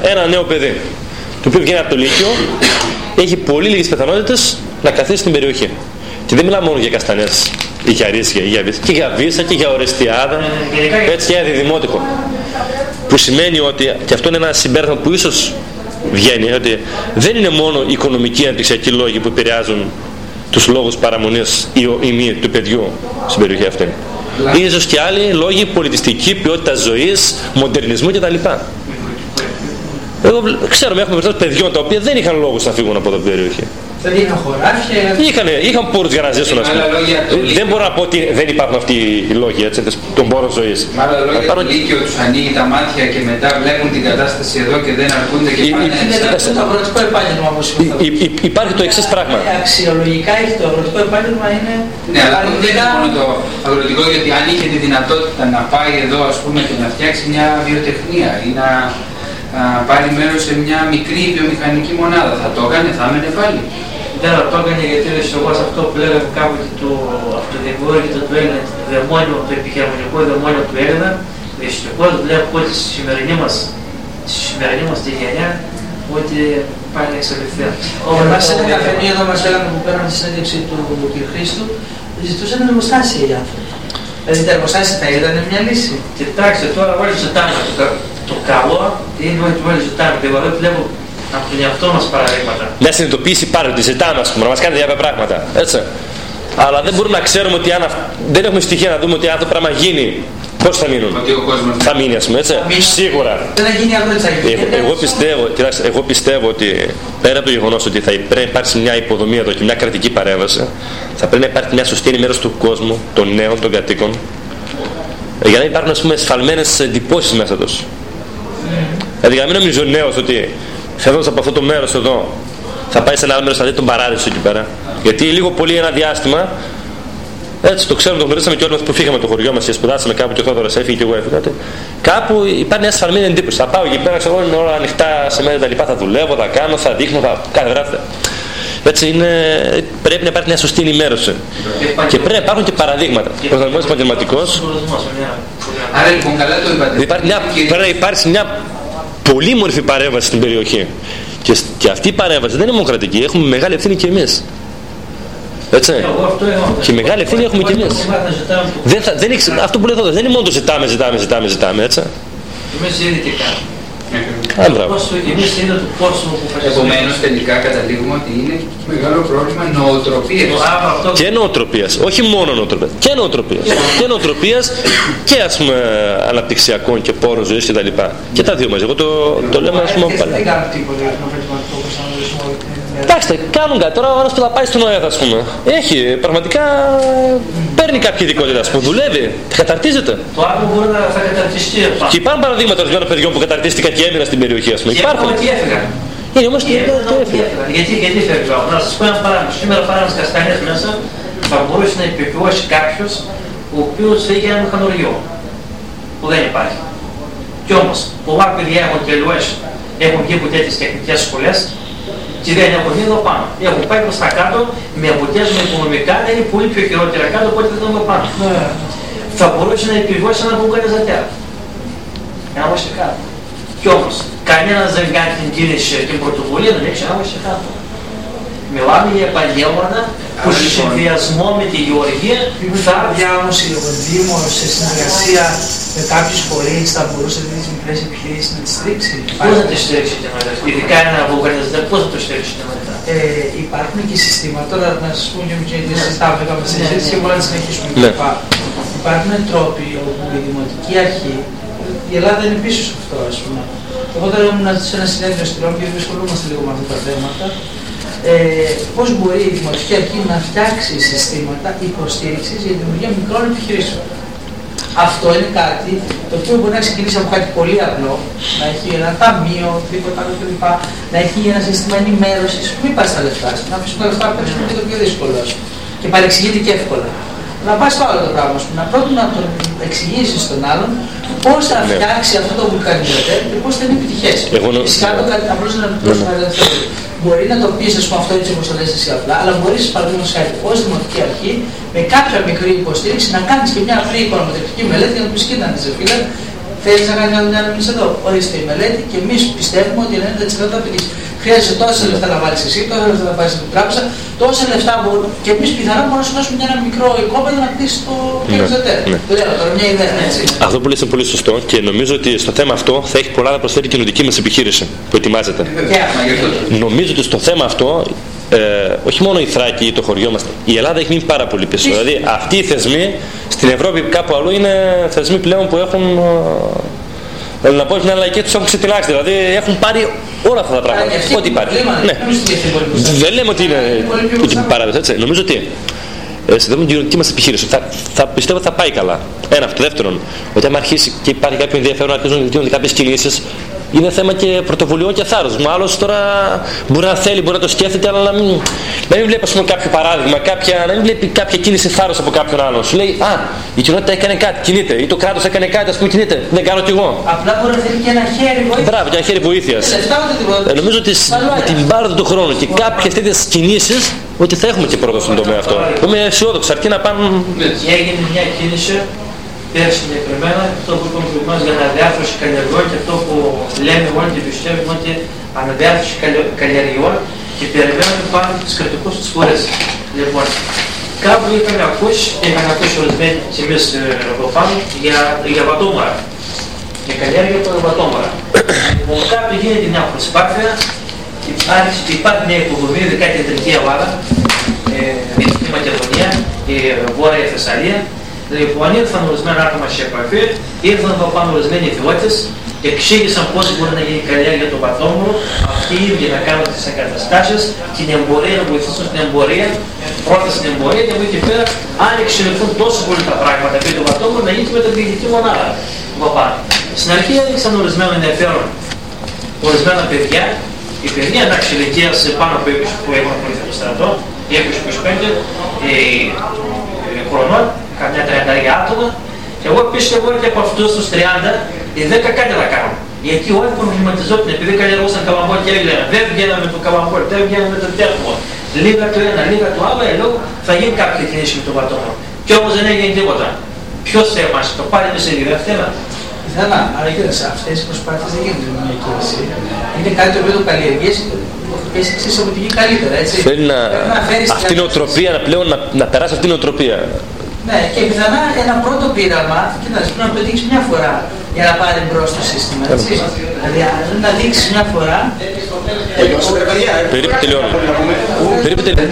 ένα νέο παιδί, το οποίο βγαίνει από το Λύκειο, έχει πολύ λίγες πιθανότητες να καθίσει στην περιοχή. Και δεν μιλάμε μόνο για καστανές ή για ρύζια ή για βύσα, και για βύσα και για ορεστιάδα, έτσι και για διδημότικο. Που σημαίνει ότι, και αυτό είναι ένα συμπέρασμα που ίσως βγαίνει, ότι δεν είναι μόνο οι οικονομικοί αναπτυξιακοί λόγοι που επηρεάζουν τους λόγους παραμονής ή μη του παιδιού στην περιοχή αυτή. Είναι ίσως και άλλοι λόγοι πολιτιστική, ποιότητα ζωής, μοντερνισμού κτλ. Εγώ ξέρω, έχουμε περισσότερους παιδιών τα οποία δεν είχαν λόγους να φύγουν από την περιοχή. Δεν είχαν χωράφια. Είχαν πόρους για να ζήσουν. Δεν μπορώ να πω ότι δεν υπάρχουν αυτοί οι λόγοι των πόρων ζωής. Με άλλα λόγια, το Λύκειο τους ανοίγει τα μάτια και μετά βλέπουν την κατάσταση εδώ και δεν αρκούνται και πάνε. Το αγροτικό επάγγελμα όπως υπάρχει το εξής πράγμα. Αξιολογικά έχει το αγροτικό επάγγελμα είναι. Ναι, αλλά δεν είναι μόνο το αγροτικό, γιατί αν είχε τη δυνατότητα να πάει εδώ, ας πούμε, και να φτιάξει μια βιοτεχνία ή να πάρει μέρος σε μια μικρή βιομηχανική μονάδα, θα το έκανε, θα έμενε πάλι. Δεν θα το έκανε, γιατί εγώ σε αυτό που λέγαμε κάποτε από το δημιούργητο του Έλληνα, το επιχειρηματικό δαιμόνιο του Έλληνα, δυστυχώς βλέπω ότι στη σημερινή μας τη γενιά ότι πάει να εξελιχθεί. Εμάς σε ένα καφενείο εδώ μας λέγανε που πέραν τη συνέντευξη του κ. Χρήστου, ζητούσαν εργοστάσια οι άνθρωποι. Δηλαδή τα εργοστάσια θα ήταν μια λύση. Κοιτάξτε, τώρα όλοι ζητάμε το καλό, είναι ότι όλοι ζητάμε. Εγώ βλέπω από τον εαυτό μας παραδείγματα. Μια συνειδητοποίηση πάλι ότι ζητάμε, ας πούμε, να μας κάνετε διάφορα πράγματα. Έτσι. Αλλά δεν μπορούμε να ξέρουμε ότι αν δεν έχουμε στοιχεία να δούμε ότι αν αυτό το πράγμα γίνει, πώς θα μείνουν. Θα μείνει, ας πούμε, έτσι. Σίγουρα. Δεν θα γίνει αγρότης. Εγώ πιστεύω ότι πέρα από το γεγονός ότι θα πρέπει να υπάρξει μια υποδομή εδώ και μια κρατική παρέμβαση, θα πρέπει να υπάρχει μια σωστή ενημέρωση του κόσμου, των νέων, των κατοίκων, για να υπάρχουν, ας πούμε, σφαλμένες εντυπώσεις μέσα τους. Δηλαδή, για να μην νομίζει ο νέος ότι φεύγοντας από αυτό το μέρος εδώ θα πάει σε ένα άλλο μέρος, θα δει τον παράδεισο εκεί πέρα. Γιατί λίγο πολύ ένα διάστημα, έτσι το ξέρουμε, το γνωρίσαμε και όλοι μας που φύγαμε το χωριό μας και σπουδάσαμε κάπου και ο Θόδωρας έφυγε και εγώ έφυγα. Κάπου υπάρχει μια ασφαλμένη εντύπωση. Θα πάω εκεί πέρα, ξέρω, είναι όλα ανοιχτά σε μέρα τα λοιπά, θα δουλεύω, θα κάνω, θα δείχνω, κάθε βράδυ. Έτσι πρέπει να υπάρχει μια σωστή ενημέρωση. Και πρέπει να υπάρχουν και παραδείγματα. Ο προσανατολισμός επαγγελματικός. Άρα λοιπόν καλά το είπατε. Πρέπει να υπάρξει μια πολύμορφη παρέμβαση στην περιοχή. Και αυτή η παρέμβαση δεν είναι μόνο κρατική, έχουμε μεγάλη ευθύνη και εμείς. Έτσι. Και μεγάλη ευθύνη έχουμε και εμείς. Αυτό που λέω εδώ δεν είναι μόνο το ζητάμε, έτσι. Εμείς ήδη και κάνουμε. Επομένως τελικά καταλήγουμε ότι είναι μεγάλο πρόβλημα νοοτροπίας. Και νοοτροπίας, όχι μόνο νοοτροπίας, και νοοτροπίας και ας πούμε αναπτυξιακών και πόρων ζωής και τα λοιπά. Και τα δύο μαζί, εγώ το λέμε ας πούμε πάλι. Εντάξει, κάνουν κάτι. Τώρα ο άλλος που θα πάει στον ΟΕΔ, ας πούμε, έχει πραγματικά, παίρνει κάποια ειδικότητα, ας πούμε, δουλεύει, καταρτίζεται. Το άλλο μπορεί να θα καταρτιστεί. Και υπάρχουν παραδείγματα ορισμένων παιδιών που καταρτίστηκαν και έμειναν στην περιοχή, ας πούμε. Υπάρχουν. Και έφυγαν. Είναι όμως και έφυγαν. Γιατί φεύγαν. Να σας πω ένα παράδειγμα. Σήμερα παράδειγμα στις καστανιές μέσα θα μπορούσε να επιβιώσει κάποιος ο οποίος έχει ένα μηχανουργείο που δεν υπάρχει. Κι όμως πολλά παιδιά έχουν τελειώσει, έχουν βγει από τέτοιες τεχνικές σχολές και δεν έχουν δει εδώ πάνω. Έχουν πάει προς τα κάτω με αποτέλεσμα οικονομικά να είναι πολύ πιο χειρότερα κάτω από ό,τι δεν πάνω. Θα μπορούσε να επιβιώσει ένα βουλγαριζατέρ. Ένα βασικά. Κι όμως κανένας δεν κάνει την κίνηση και την πρωτοβουλία να έχει ένα βασικά. Μιλάμε για επαγγέλματα που σε συνδυασμό με τη γεωργία θα όμως η Δήμο σε συνεργασία με κάποιους φορείς θα μπορούσε τις μικρές επιχειρήσεις να τις στρίξει. Πώς να τις στρίξει και μετά, ειδικά ένα βουλγαριζατέρ, πώς να το στρίξει και μετά. Υπάρχουν και συστήματα, τώρα να σας πούμε και συζητάμε κάποια συζήτηση και μπορούμε να συνεχίσουμε κλπ. Υπάρχουν τρόποι όπου η Δημοτική Αρχή, η Ελλάδα είναι πίσω σε αυτό, ας πούμε. Εγώ τώρα ήμουν σε ένα συνέδριο στη Ρώμη και ασχολούμαστε λίγο με αυτά τα θέματα. Πώς μπορεί η Δημοτική Αρχή να φτιάξει συστήματα υποστήριξης για τη δημιουργία μικρών επιχειρήσεων. Αυτό είναι κάτι το οποίο μπορεί να ξεκινήσει από κάτι πολύ απλό, να έχει ένα ταμείο, οτιδήποτε άλλο κλπ. Να έχει ένα σύστημα ενημέρωσης, μην πας στα λεφτά, να αφήσεις τα λεφτά πέρα είναι το πιο δύσκολο και παρεξηγείται και εύκολα. Να πας στο άλλο το πράγμα, να πρώτον να τον εξηγήσεις στον άλλον πώς θα φτιάξει αυτό το βουλκανιζατέρ και πώς θα είναι επιτυχές. Φυσικά απλώς να μπορεί να το πεις, ας πούμε, αυτό έτσι όπως το λες εσύ απλά, αλλά μπορείς παραδείγματος χάρη ως Δημοτική Αρχή με κάποια μικρή υποστήριξη να κάνεις και μια απλή οικονομετρική μελέτη για να πεις κοίτανε, φίλε, Θέλεις να κάνει μια δουλειά να μείνεις εδώ. Ορίστε η μελέτη και εμείς πιστεύουμε ότι 90% θα πετύχεις. Χρειάζεσαι τόσα λεφτά να βάλεις εσύ, τόσα λεφτά να πάρεις στην τράπεζα, τόσα λεφτά μπορούν. Και εμείς πιθανά μπορούμε να σου δώσουμε ένα μικρό οικόπεδο να κτίσεις το τέλος εταίρου. Το λέω τώρα, μια ιδέα, έτσι. Αυτό που λες είναι πολύ σωστό και νομίζω ότι στο θέμα αυτό θα έχει πολλά να προσφέρει η κοινωνική μας επιχείρηση που ετοιμάζεται. Νομίζω ότι στο θέμα αυτό, όχι μόνο η Θράκη ή το χωριό μας, η Ελλάδα έχει μείνει πάρα πολύ πίσω. Δηλαδή αυτοί οι θεσμοί στην Ευρώπη κάπου αλλού είναι θεσμοί πλέον που έχουν. Να πω την αλλαγή τους έχουν ξετυλάξει, δηλαδή έχουν πάρει όλα αυτά τα πράγματα. Ό,τι υπάρχει. Ναι. Δεν λέμε ότι είναι παράδοση, έτσι. Νομίζω ότι σε την κοινωνική μας επιχείρηση πιστεύω ότι θα πάει καλά. Ένα αυτό. Δεύτερον, ότι άμα αρχίσει και υπάρχει κάποιο ενδιαφέρον να γίνονται κάποιες κινήσεις, είναι θέμα και πρωτοβουλειών και θάρρος. Άλλος τώρα μπορεί να θέλει, μπορεί να το σκέφτεται, αλλά να μην βλέπει κάποιο παράδειγμα, να μην βλέπει κάποια κίνηση θάρρος από κάποιον άλλον. Σου λέει, η κοινότητα έκανε κάτι, κινείται, ή το κράτος έκανε κάτι, ας πούμε, κινείται. Δεν κάνω κι εγώ. Απλά μπορεί να θέλει και ένα χέρι βοήθειας. Μπράβο, και ένα χέρι βοήθειας. Νομίζω ότι με την πάροδο του χρόνου και κάποιες τέτοιες κινήσεις, ότι θα έχουμε και πρόοδο στον τομέα αυτό. Είμαι αισιόδοξος, αρκεί να πάνε. Έγινε μια κίνηση. Πέρσι συγκεκριμένα, αυτό που είπαμε προηγουμένως για αναδιάρθρωση καλλιεργειών και αυτό που λέμε όλοι και πιστεύουμε ότι αναδιάρθρωση καλλιεργειών και περιμένουμε πάνω τις κριτικούς της φορές. Λοιπόν, κάπου είχαμε ακούσει ορισμένοι και εμείς εδώ πάνω για βατόμορα. Για καλλιέργεια των βατόμορα. Λοιπόν, κάπου γίνεται μια προσπάθεια, υπάρχει μια υποδομή, ειδικά η κεντρική Ελλάδα, η Μακεδονία, η Βόρεια Θεσσαλία. Λοιπόν, ήρθαν ορισμένα άτομα σε επαφή, ήρθαν εδώ πάνω ορισμένοι ιδιώτες και εξήγησαν πώς μπορεί να γίνει καλλιέργεια του βατόμορου, αυτοί οι ίδιοι να κάνουν τις εγκαταστάσεις, την εμπορία, να βοηθήσουν στην εμπορία, πρώτα στην εμπορία και από εκεί πέρα, αν εξελιχθούν τόσο πολύ τα πράγματα επί του βατόμορου, να γίνει και με την διοικητική μονάδα. Στην αρχή έδειξαν ορισμένο ενδιαφέρον ορισμένα παιδιά, η παιδιά εντάξει ηλικίας πάνω από 20 που έχουν απολύθει από το στρατό, 20-25 χρονών, καμιά 30 άτομα, και εγώ πίστευα ότι από αυτούς τους 30, οι 10 κάτι θα κάνουν. Γιατί όλοι προβληματιζόταν, επειδή καλλιεργούσαν καμαμπόλ και έλεγαν δεν βγαίναμε το καμαμπόλ, δεν βγαίναμε το τέρμο. Λίγα το ένα, λίγα το άλλο, λέω θα γίνει κάποια κίνηση με το βατόμορο. Κι όμως δεν έγινε τίποτα. Ποιος θέμας, το πάρει σε λίγα αυτένα. Πιθανά, αλλά κοίταξε, αυτές οι προσπάθειες δεν γίνονται με μια κίνηση. Είναι κάτι το οποίο το καλλιεργείς, πέσει εξής από τη γη καλύτερα, έτσι. Θέλει αυτή η νοοτροπία πλέον να περάσει αυτή η νοοτροπία. Ναι, και πιθανά ένα πρώτο πείραμα, κοιτάξτε, πρέπει να το δείξει μια φορά για να πάρει μπρος το σύστημα, έτσι. Δηλαδή, να δείξει μια φορά. Περίπου τελειώνει.